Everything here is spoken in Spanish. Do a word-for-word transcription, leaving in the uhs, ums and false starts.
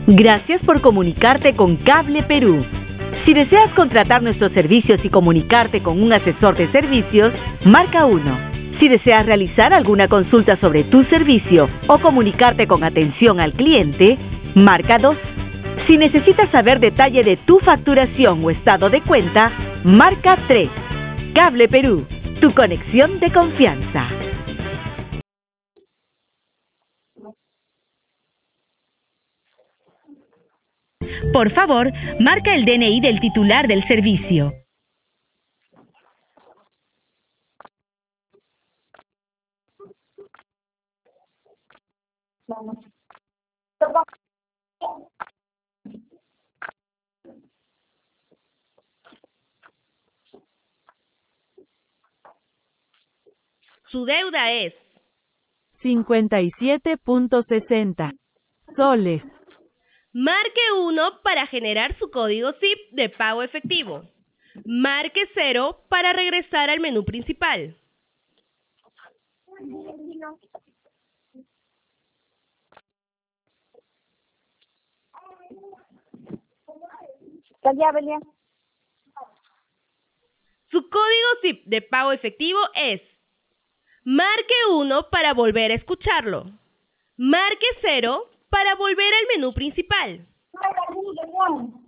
Gracias por comunicarte con Cable Perú. Si deseas contratar nuestros servicios y comunicarte con un asesor de servicios, marca uno. Si deseas realizar alguna consulta sobre tu servicio o comunicarte con atención al cliente, marca dos. Si necesitas saber detalle de tu facturación o estado de cuenta, marca tres. Cable Perú, tu conexión de confianza. Por favor, marca el D N I del titular del servicio. Su deuda es cincuenta y siete punto sesenta soles. Marque uno para generar su código S I P de pago efectivo. Marque cero para regresar al menú principal. Su código S I P de pago efectivo es Marque uno para volver a escucharlo. Marque cero para volver al menú principal.